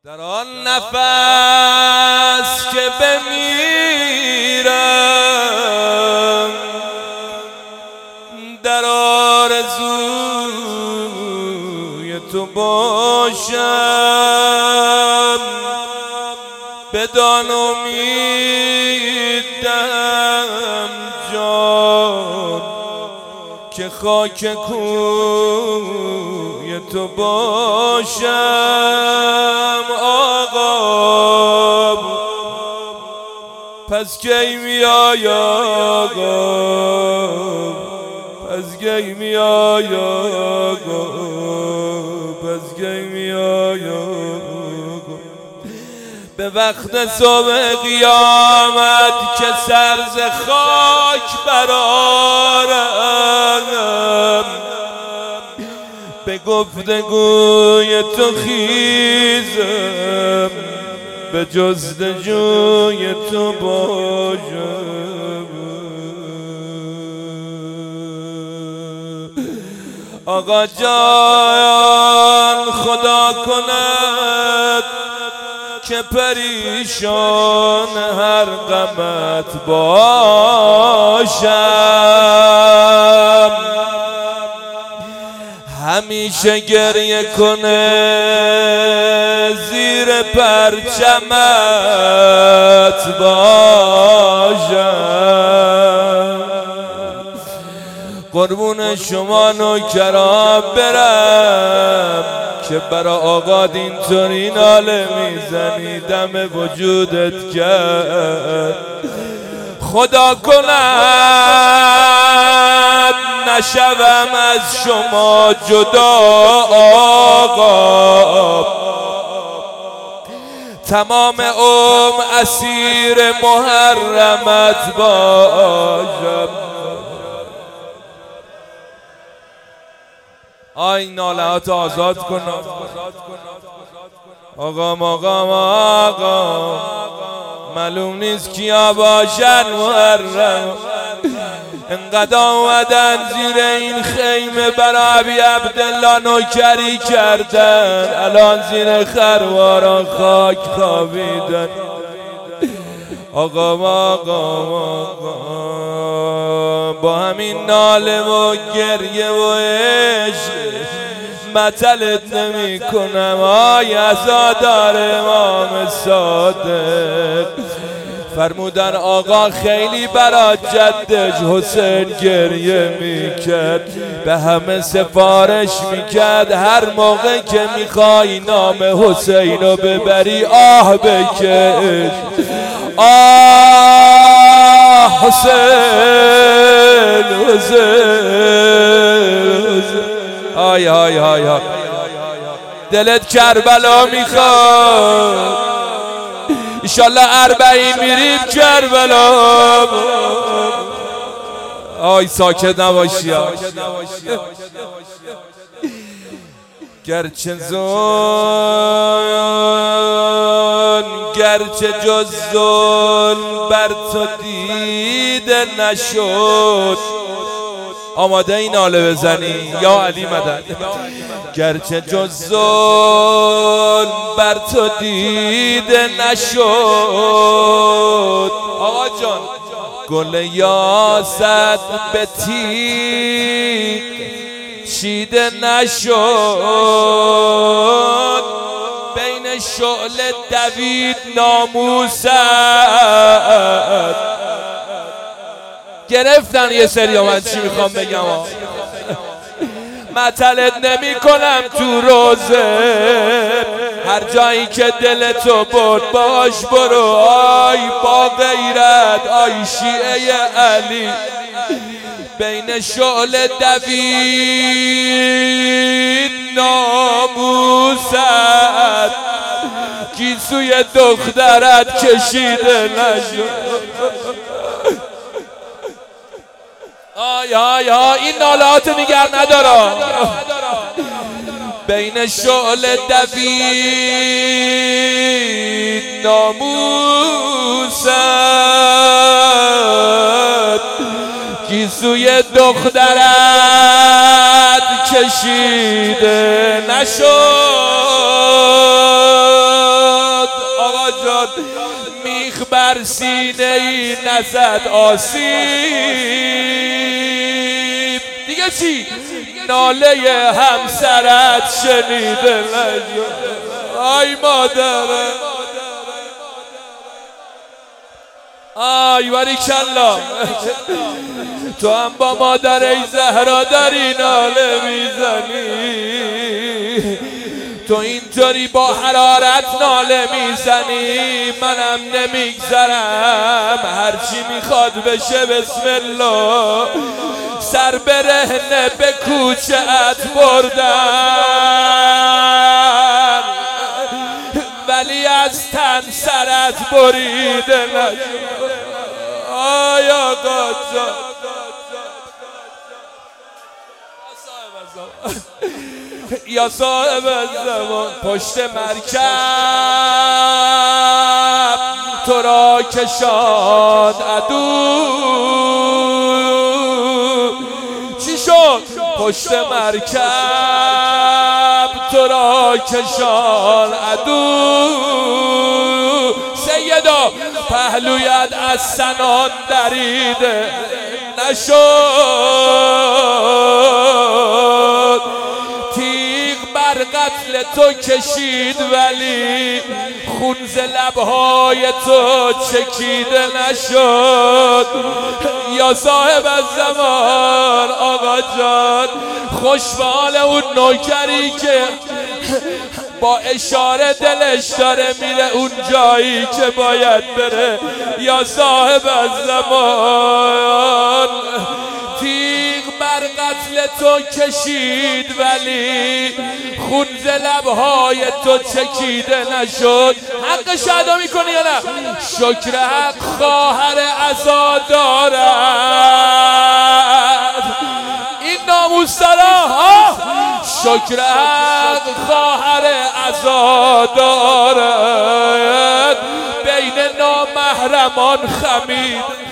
در آن نفس که بمیرم، در آرزوی تو باشم، بدان امیدم جان که خاک کوی تو باشم. آقا پس کی میای آقا، پس کی میای آقا، پس کی میای آقا. به وقت صبح قیامت که سر ز خاک برآرم، به گفتگوی تو خیزم، به جستجوی تو باشم. آقا جان خدا کند که پریشان هر غمت باشم، همیشه گریه کنه زیر پرچمت باشم. قربون شما نوکران برم که برا آقا اینطوری ناله میزنی دم وجودت کرد. خدا کند نشوم از شما جدا آقا، تمام اسیر محرمت باشم. آی نالهات آزاد کن آقا. معلوم نیست کیا باشن محرم، انقدر آمدن زیر این خیمه برای ابی عبدالله نوکری کردن، الان زیر خرواران خاک خوابیدن. آقا با همین ناله و گریه و عشق مطلت نمی کنم. آی عزادار امام صادق فرمودن آقا خیلی برا جدش حسین گریه میکرد، به همه سفارش میکرد هر موقع که میخوای نام حسین رو ببری آه بکش، آه حسین حسین. آی آی آی آی دلت کربلا میخواد، انشالله 40 میریم کربلا. آی ساکت نباشی، گرچه جز ظلم بر تو دیده نشد. آماده این ناله بزنی یا علی مدد. گرچه جز ظلم بر تو دیده نشد، آقا جان گل یاست به تیغ چیده نشد، بین شعله دوید ناموست. گرفتن یه سری من چی میخوام بگم مطلت نمی کنم تو روزه، هر جایی که دلتو برد باش برو. آی با غیرت آی شیعه علی، بین شعله دوید ناموست، گیسوی دخترت کشیده نشد. آی آی آی این نالات نگر ندارم. بین شعله دوید ناموست، گیسوی دخترت کشیده نشد. بر سینه ای نزد آسیب. دیگه چی؟ ناله همسرت شنیده نشد. آی مادره، آی باریکالله، تو هم با مادر ای زهرا داری ناله میزنی، تو اینطوری با حرارت ناله میزنی، منم نمیگذرم هرچی میخواد بشه بسم الله. سر برهنه به کوچه ات بردن ولی از تن سرت بریده نشد. آیا قاجار یا صاحب زمان، پشت مرکب تو را کشاند عدو. چی شد؟ پشت مرکب تو را کشاند عدو. سیدا پهلویت از سنان دریده نشد، تیغ بر قتل تو کشید ولی خون ز لبهای تو چکیده نشد. یا صاحب الزمان آقا جان، خوش به حال اون نوکری که با اشاره دلش داره میره اون جایی که باید بره. یا صاحب الزمان تیغ بر قتل تو کشید ولی خون ز لبهای تو چکیده نشد. حقش ادا میکنی یا نه؟ شکر حق خواهر عزا دارد این ناموس‌دارا ها، شکر حق خواهر عزا دارد بین نامحرمان خمید